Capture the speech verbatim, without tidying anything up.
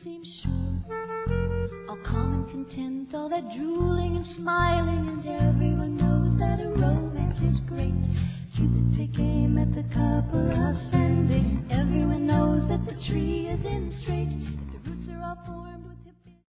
seem sure. All calm and content, all that drooling and smiling and